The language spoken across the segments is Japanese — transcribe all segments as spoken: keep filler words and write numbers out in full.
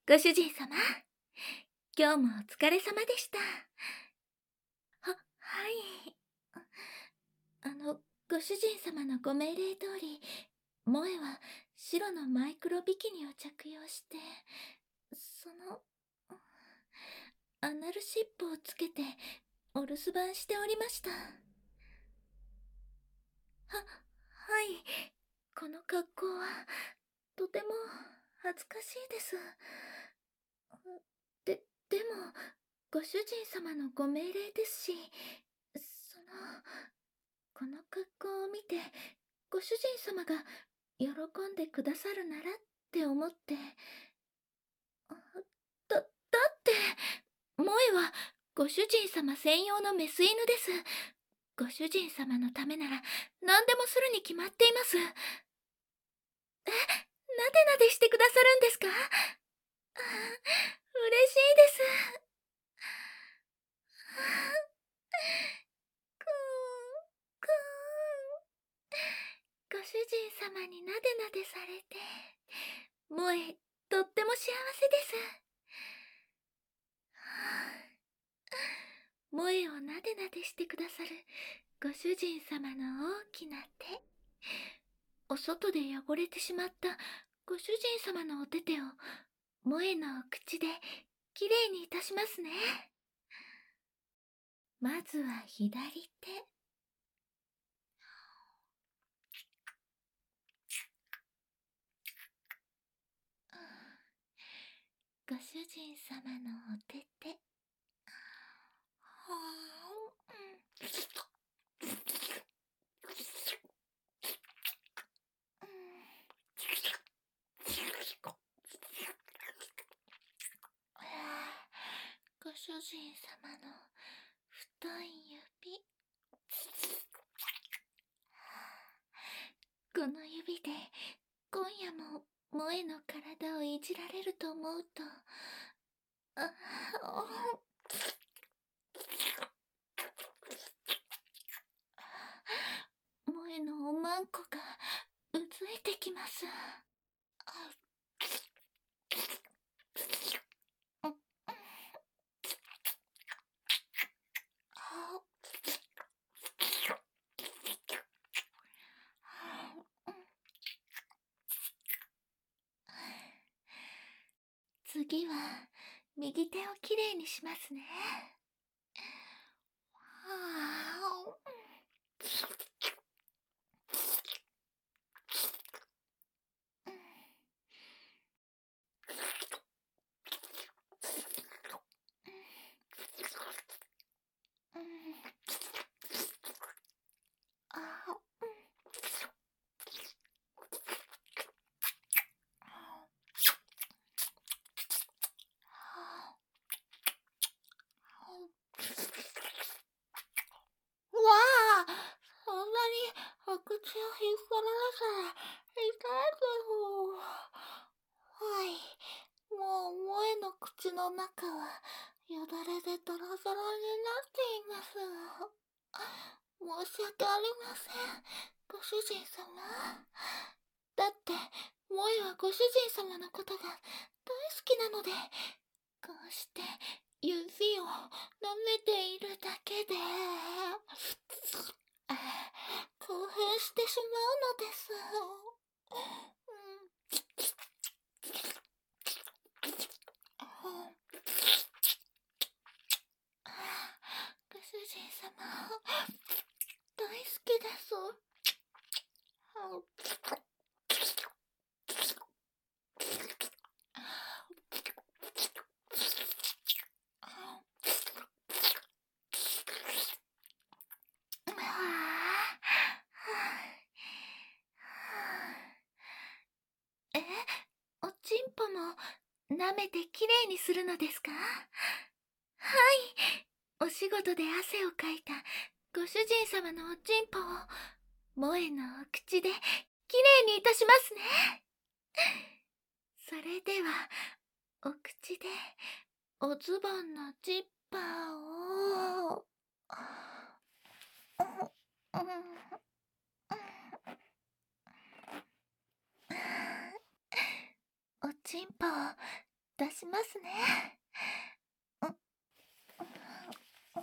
ご主人様、今日もお疲れ様でした。は、はい。あの、ご主人様のご命令通り、萌えは白のマイクロビキニを着用して、その、アナルシップをつけてお留守番しておりました。は、はい。この格好は、とても恥ずかしいです。で、でも、ご主人様のご命令ですし、その、この格好を見て、ご主人様が喜んでくださるならって思って、あだ、だって、萌えはご主人様専用のメス犬です。ご主人様のためなら何でもするに決まっています。え、なでなでしてくださるんですか？あ、嬉しいです。くー、くー。ご主人様になでなでされて、萌え、とっても幸せです。萌えをなでなでしてくださるご主人様の大きな手、お外で汚れてしまったご主人様のお手手を萌えの口できれいにいたしますね。まずは左手。ご主人様のお手手。はあ、ご主人様の太い指。この指で今夜も萌えの体をいじられると思うと、ああ、萌えのおまんこがうずいてきます。あ、次は右手をきれいにしますね。はあ、あ、うわあ、そんなにお口を引っ張られたら痛いけど。はい。もう萌えの口の中はよだれでドロドロになっています。申し訳ありません、ご主人様。だって萌えはご主人様のことが大好きなので、こうして指を舐めているだけであ、興奮してしまうのです。うん、ご主人様、大好きです。え、おちんぽも舐めてきれいにするのですか？はい。お仕事で汗をかいたご主人様のおちんぽを萌えのお口できれいにいたしますね。それではお口でおズボンのジッパーを、おちんぽを出しますね。う、う、う、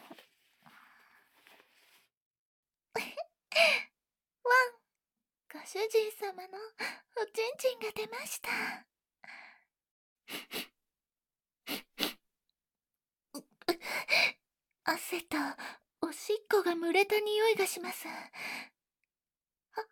ワン、ご主人様のおちんちんが出ました。汗とおしっこが蒸れた匂いがします。は、はい、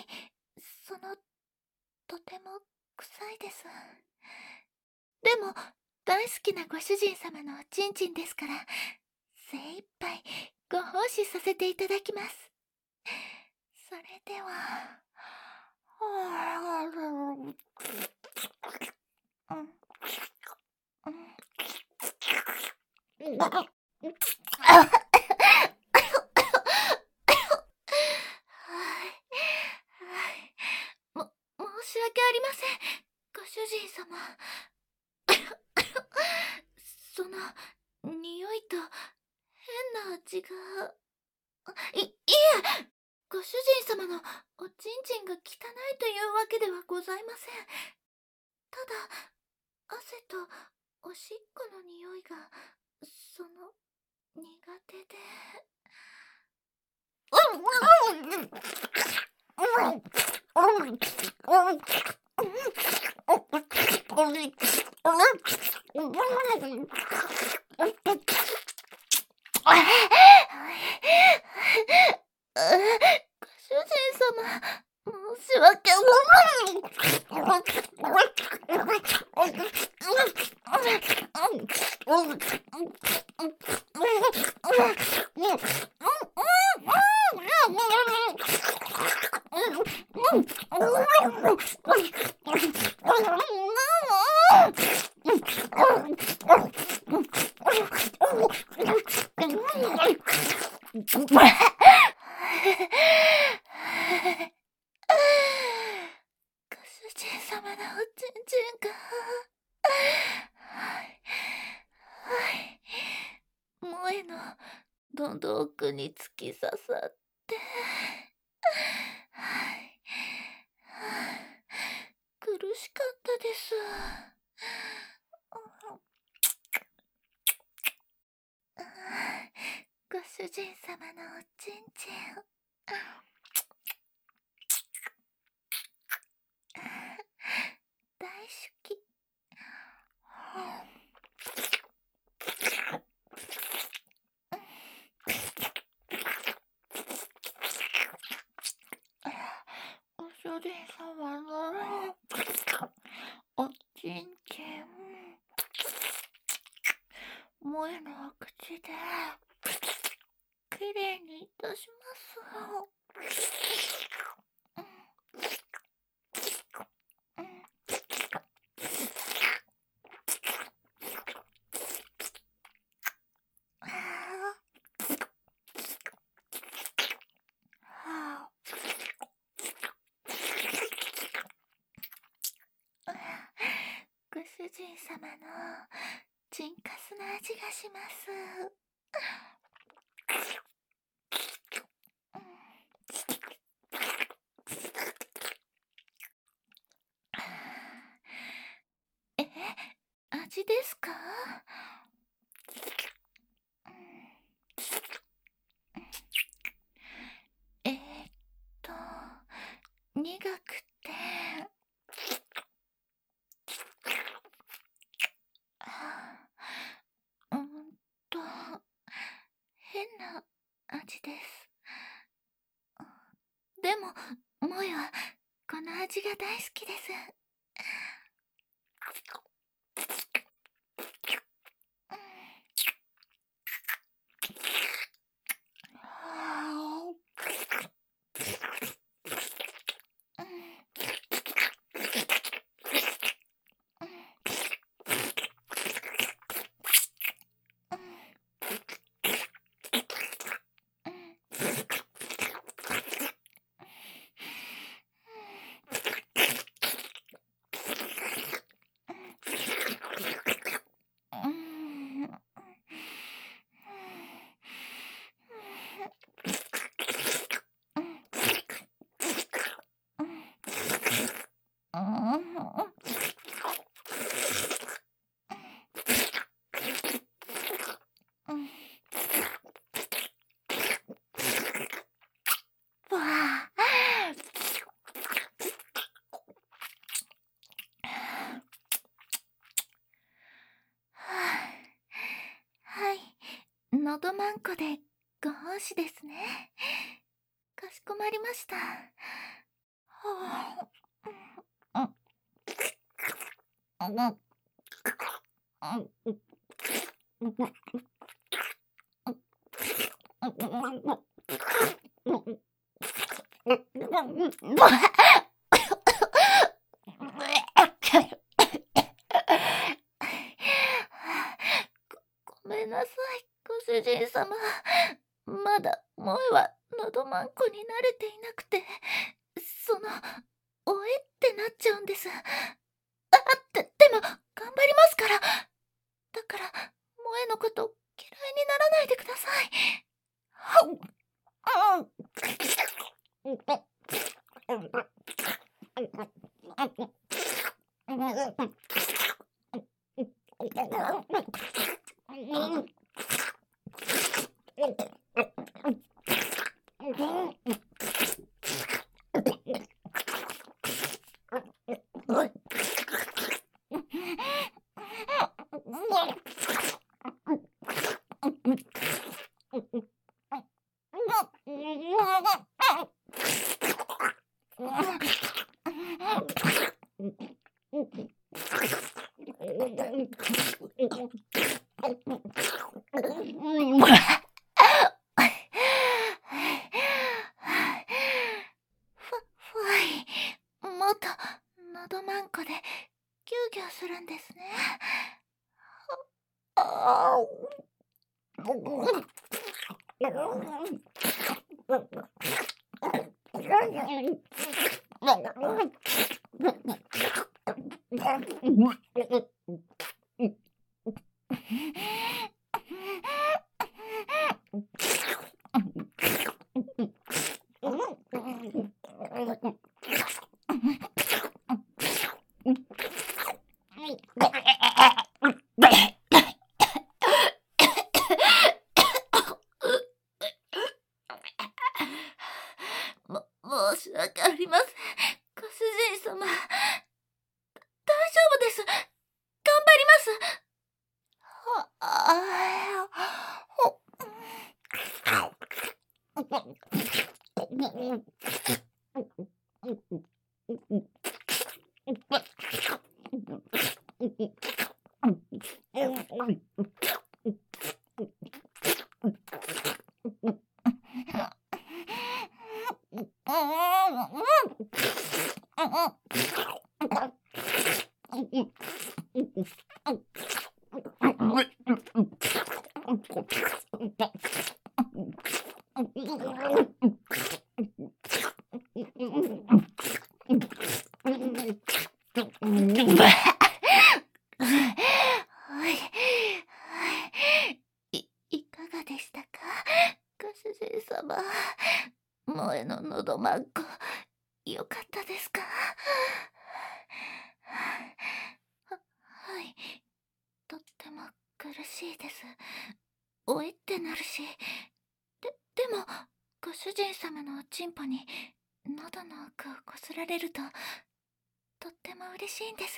その、とても臭いです。でも、大好きなご主人様のおちんちんですから、精一杯ご奉仕させていただきます。それでは、うん、うんも、申し訳ありません、ご主人様。その、匂いと変な味が。い、いえ、ご主人様のおちんちんが汚いというわけではございません。ただ、汗とおしっこの匂いが、その、苦手で。ご主人様、申し訳ご主人様のおちんちんが。はい。はい。萌えのどど奥に突き刺さって。はい。苦しかったです。ご主人様のおちんちん。大好き。ご主人様のおちんちん、萌えのお口できれいにいたします。ご主人様のチンカスの味がします。え、味ですか？えーっと、苦くて、うーんと、変な味です。でも、萌えはこの味が大好きです。 のどまんこでご奉仕ですね。かしこまりました。はあ、ごめんなさい、ご主人様。まだ萌えはのどまんこに慣れていなくて、その、おえってなっちゃうんです。あ、で、でも、頑張りますから。だから、萌えのこと嫌いにならないでください。はっ、もっとのどまんこでギュウギュウするんですね。ああ。も、申し訳ありません。ご主人様。大丈夫です。頑張ります。は、あほ、い、いかがでしたか、ご主人様。萌えののどまんこ、よかったですか？は、はい。とっても苦しいです。おえってなるし。で、でも、ご主人様のおちんぽに喉の奥をこすられると、とっても嬉しいんです。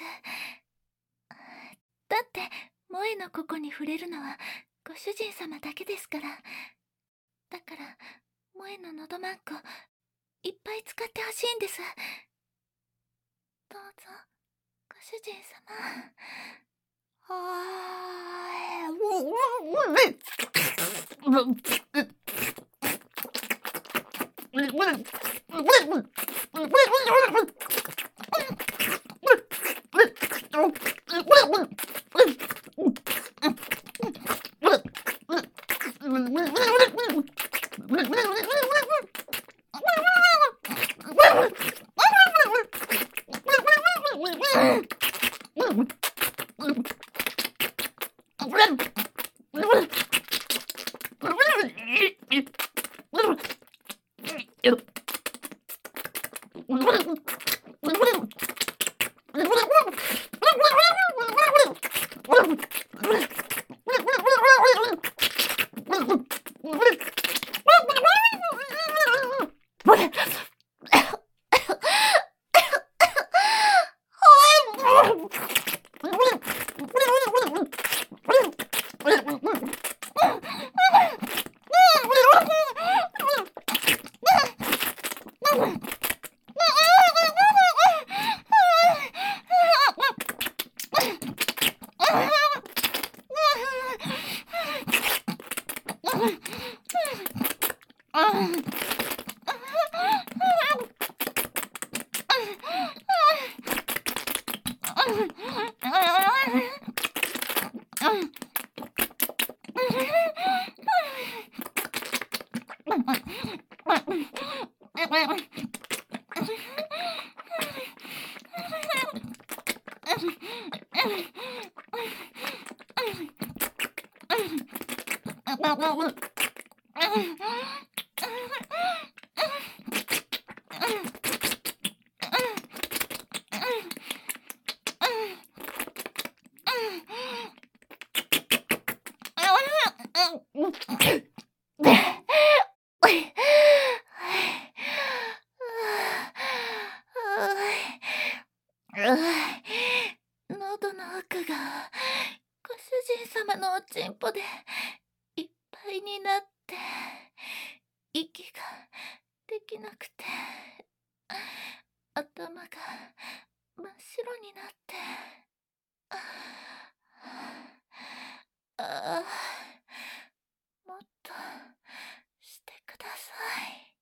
だって、萌えのここに触れるのはご主人様だけですから。だから、萌えののどまんこ、いっぱい使ってほしいんです。どうぞ、ご主人様。は喉の奥がご主人様のおちんぽでいっぱいになって、息ができなくて、頭が真っ白になって、ああ、もっとしてください。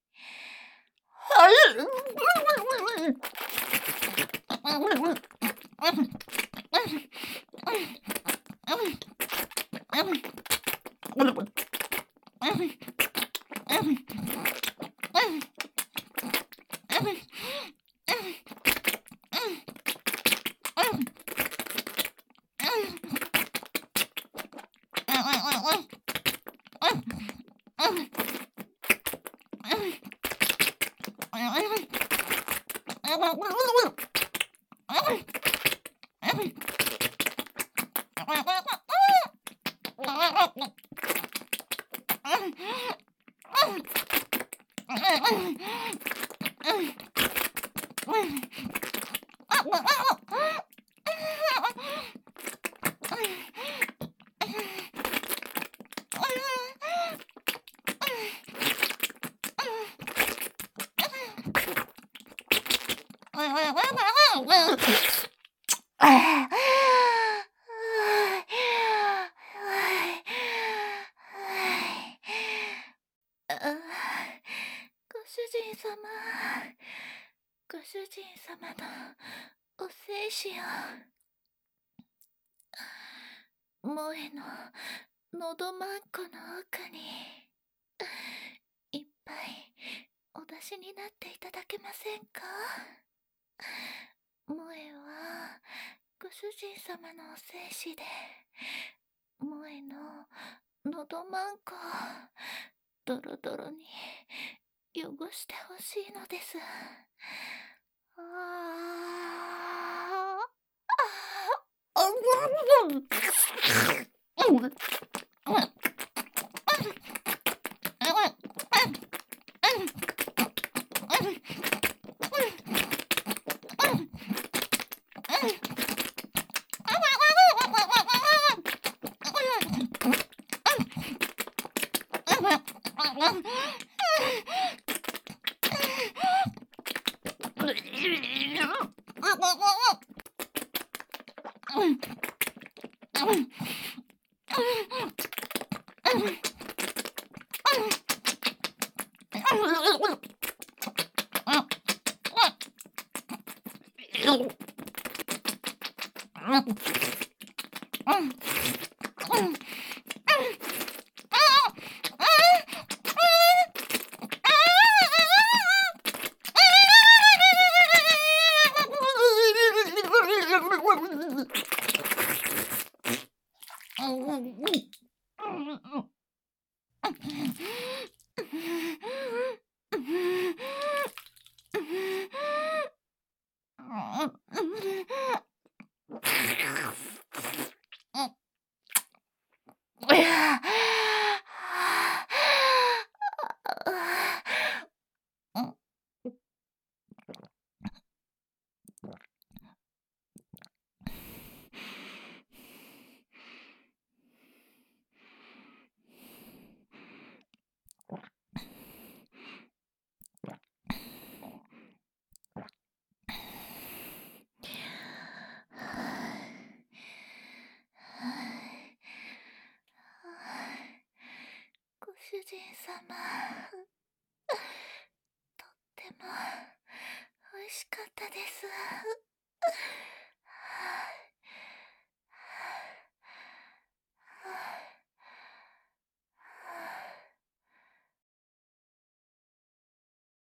ご主人様、ご主人様のお精子を、萌えののどまんこの奥にいっぱいお出しになっていただけませんか？萌えはご主人様のお精子で、萌えののどまんこをドロドロに汚してほしいのです。ああ、ああ、 主人様、とっても美味しかったです。